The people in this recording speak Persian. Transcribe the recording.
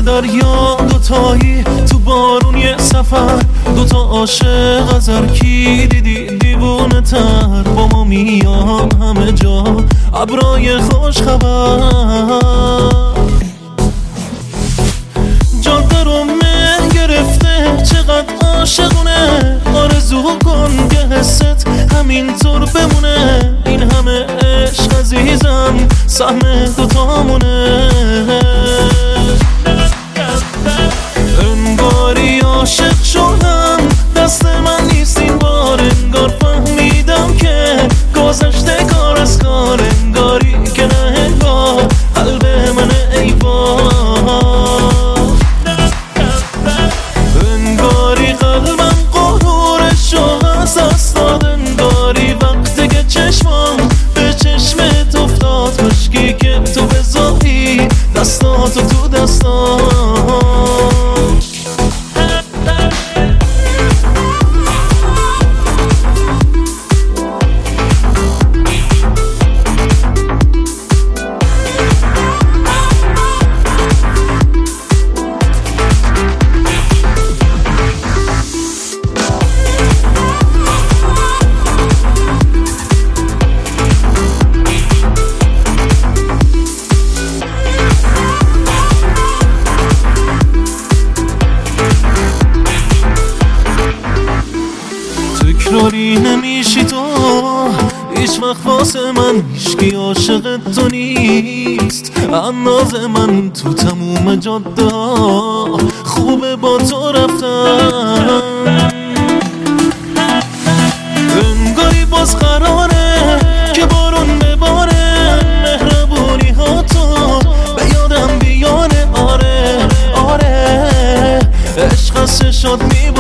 دریا دوتایی تو بارون یه سفر، دوتا عاشق از هر کی دیدی دیوونه تر. با ما میام همه جا ابرای خوش خبر، جاده رو مه گرفته چقدر عاشقونه. آرزو کن که حست همینطور بمونه، این همه عشق عزیزم سهم دوتامونه. انگاری عاشق شدم دست من نیست این بار، انگار فهمیدم که گذشته کار از کار، انگاری که نه انگار قلب من ای بار. انگاری قلبم غرورشو از دست داد، انگاری وقتی که چشمم به چشمت افتاد، مشکی که تو بذاری دستاتو تو دستام. تکراری نمیشی تو هیچ وقت واسه من، هیچکی عاشق تو نیست انداز من. تو تموم جاده ها خوبه با تو رفتن، انگاری باز قراره که بارون بباره، مهربونی ها تو به یادم بیاره. آره آره عشق از چشات